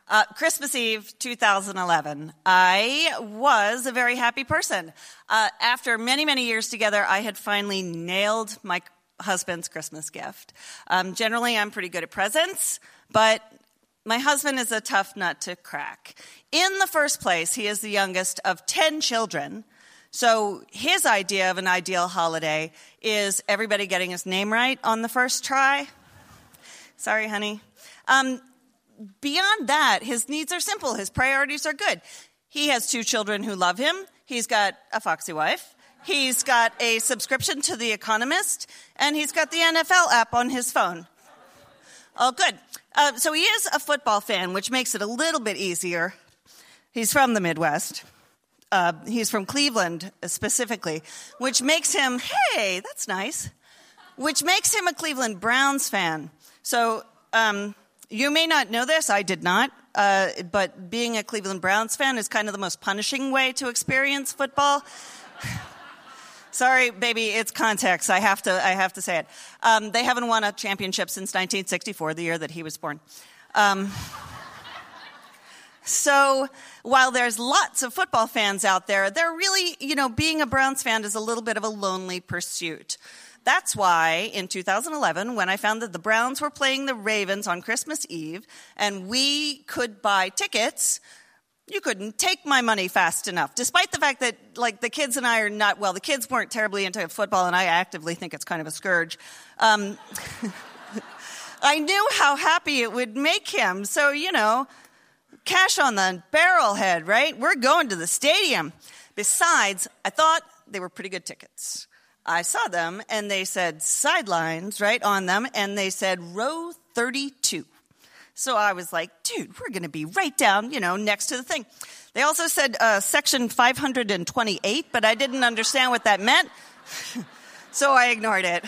Christmas Eve, 2011. I was a very happy person. After many, many years together, I had finally nailed my husband's Christmas gift. Generally, I'm pretty good at presents, but my husband is a tough nut to crack. In the first place, he is the youngest of 10 children. So his idea of an ideal holiday is everybody getting his name right on the first try. Sorry, honey. Beyond that, his needs are simple. His priorities are good. He has 2 children who love him. He's got a foxy wife. He's got a subscription to The Economist. And he's got the NFL app on his phone. Oh, good. So he is a football fan, which makes it a little bit easier. He's from the Midwest. He's from Cleveland, specifically, which makes him, hey, that's nice, which makes him a Cleveland Browns fan. So you may not know this, I did not, but being a Cleveland Browns fan is kind of the most punishing way to experience football. Sorry, baby, it's context. I have to say it. They haven't won a championship since 1964, the year that he was born. So while there's lots of football fans out there, they're really, being a Browns fan is a little bit of a lonely pursuit. That's why in 2011, when I found that the Browns were playing the Ravens on Christmas Eve and we could buy tickets, you couldn't take my money fast enough. Despite the fact that, the kids and I are not, the kids weren't terribly into football and I actively think it's kind of a scourge. I knew how happy it would make him. So, cash on the barrelhead, right? We're going to the stadium. Besides, I thought they were pretty good tickets. I saw them, and they said sidelines, right, on them, and they said row 32. So I was like, dude, we're going to be right down, next to the thing. They also said section 528, but I didn't understand what that meant, so I ignored it.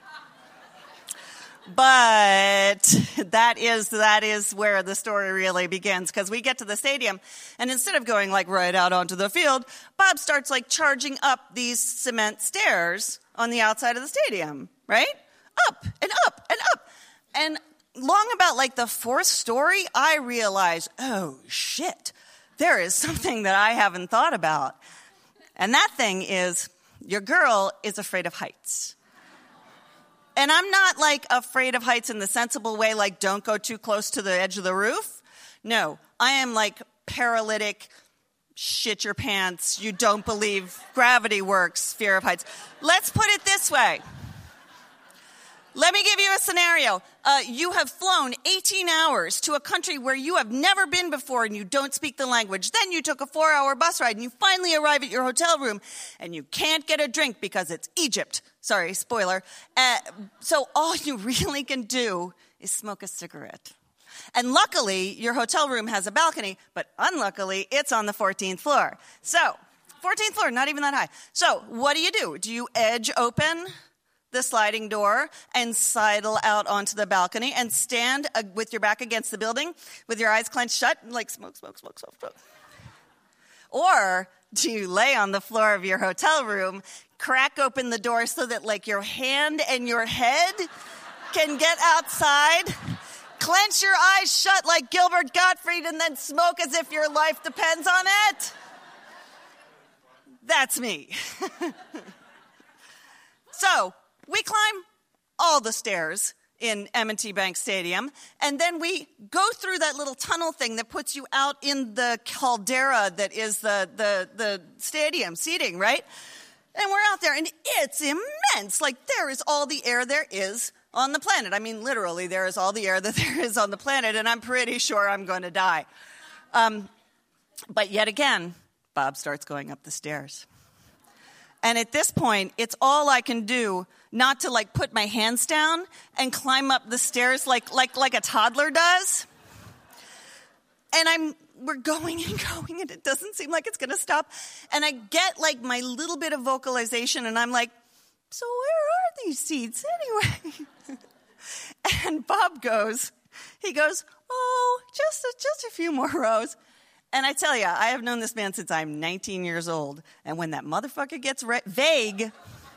But that is where the story really begins, because we get to the stadium, and instead of going right out onto the field, Bob starts charging up these cement stairs on the outside of the stadium, right? Up and up and up. And long about the 4th story, I realize, oh shit, there is something that I haven't thought about. And that thing is, your girl is afraid of heights. And I'm not afraid of heights in the sensible way, don't go too close to the edge of the roof. No, I am paralytic, shit your pants, you don't believe gravity works, fear of heights. Let's put it this way. Let me give you a scenario. You have flown 18 hours to a country where you have never been before and you don't speak the language. Then you took a 4-hour bus ride and you finally arrive at your hotel room and you can't get a drink because it's Egypt. Sorry, spoiler. So all you really can do is smoke a cigarette. And luckily, your hotel room has a balcony, but unluckily, it's on the 14th floor. So, 14th floor, not even that high. So, what do? Do you edge open the sliding door and sidle out onto the balcony and stand with your back against the building with your eyes clenched shut, smoke, smoke, smoke, smoke, smoke? Or do you lay on the floor of your hotel room, crack open the door so that your hand and your head can get outside, clench your eyes shut like Gilbert Gottfried, and then smoke as if your life depends on it? That's me. So, we climb all the stairs in M&T Bank Stadium, and then we go through that little tunnel thing that puts you out in the caldera that is the stadium seating, right? And we're out there, and it's immense. There is all the air there is on the planet. I mean, literally, there is all the air that there is on the planet, and I'm pretty sure I'm going to die. But yet again, Bob starts going up the stairs. And at this point, it's all I can do not to put my hands down and climb up the stairs like a toddler does. And we're going and going, and it doesn't seem like it's going to stop. And I get my little bit of vocalization, and I'm like, so where are these seats anyway? And Bob goes, oh, just a few more rows. And I tell you, I have known this man since I'm 19 years old. And when that motherfucker gets vague,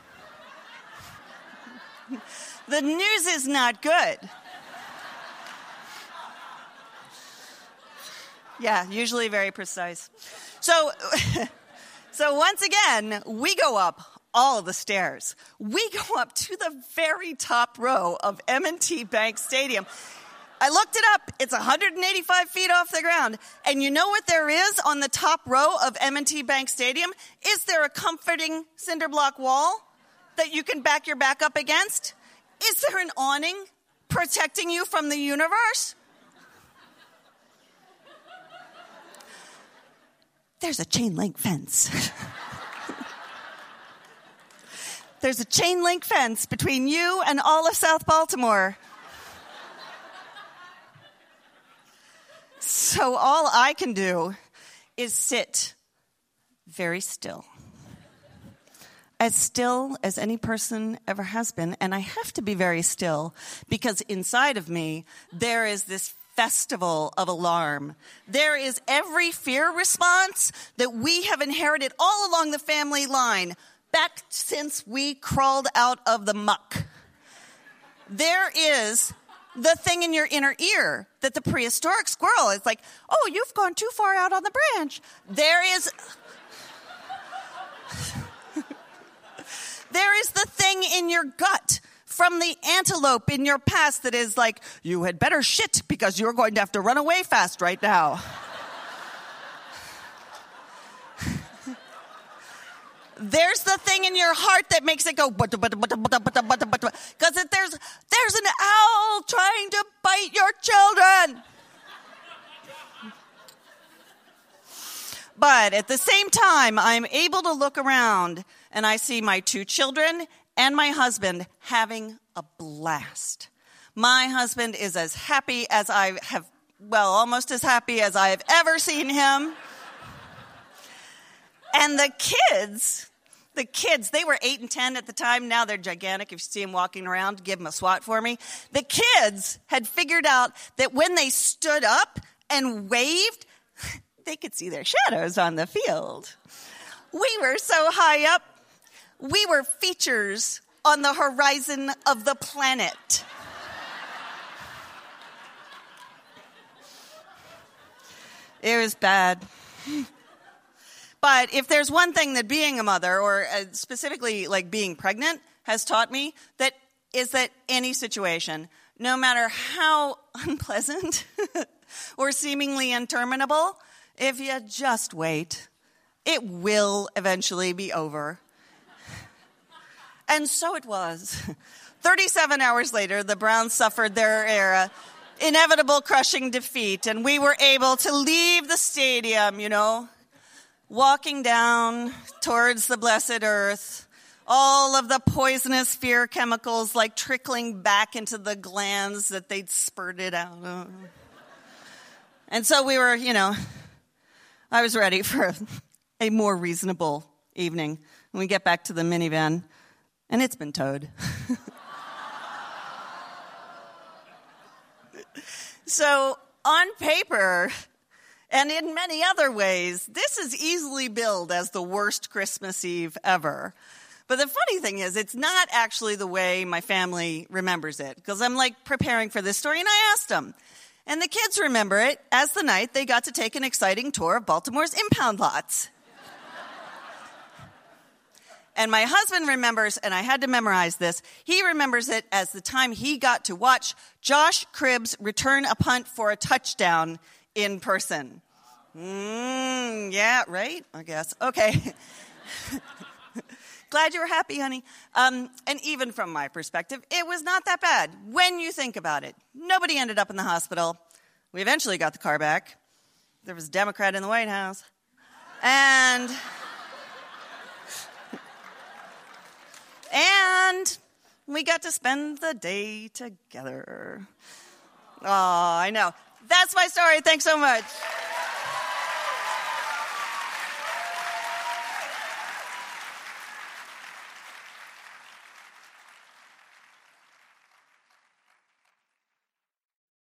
the news is not good. Yeah, usually very precise. So once again, we go up all of the stairs. We go up to the very top row of M&T Bank Stadium. I looked it up. It's 185 feet off the ground. And you know what there is on the top row of M&T Bank Stadium? Is there a comforting cinder block wall that you can back your back up against? Is there an awning protecting you from the universe? There's a chain link fence. There's a chain link fence between you and all of South Baltimore. So all I can do is sit very still as any person ever has been. And I have to be very still because inside of me, there is this festival of alarm. There is every fear response that we have inherited all along the family line, back since we crawled out of the muck. There is the thing in your inner ear that the prehistoric squirrel is like, oh, you've gone too far out on the branch. There is the thing in your gut from the antelope in your past that is like, you had better shit because you're going to have to run away fast right now. There's the thing in your heart that makes it go, because there's an owl trying to bite your children. But at the same time, I'm able to look around and I see my 2 children and my husband having a blast. My husband is as happy as almost as happy as I have ever seen him. And the kids, they were 8 and 10 at the time. Now they're gigantic. If you see them walking around, give them a swat for me. The kids had figured out that when they stood up and waved, they could see their shadows on the field. We were so high up, we were features on the horizon of the planet. It was bad. But if there's one thing that being a mother, or specifically like being pregnant, has taught me, that is that any situation, no matter how unpleasant or seemingly interminable, if you just wait, it will eventually be over. And so it was. 37 hours later, the Browns suffered their inevitable crushing defeat, and we were able to leave the stadium, walking down towards the blessed earth, all of the poisonous fear chemicals like trickling back into the glands that they'd spurted out of. And so we were, I was ready for a more reasonable evening. And we get back to the minivan, and it's been towed. So on paper, and in many other ways, this is easily billed as the worst Christmas Eve ever. But the funny thing is, it's not actually the way my family remembers it, because I'm preparing for this story, and I asked them. And the kids remember it as the night they got to take an exciting tour of Baltimore's impound lots. And my husband remembers, and I had to memorize this, he remembers it as the time he got to watch Josh Cribbs return a punt for a touchdown in person. Yeah, right? I guess. Okay. Glad you were happy, honey. And even from my perspective, it was not that bad when you think about it. Nobody ended up in the hospital. We eventually got the car back. There was a Democrat in the White House. And we got to spend the day together. Oh, I know. That's my story. Thanks so much.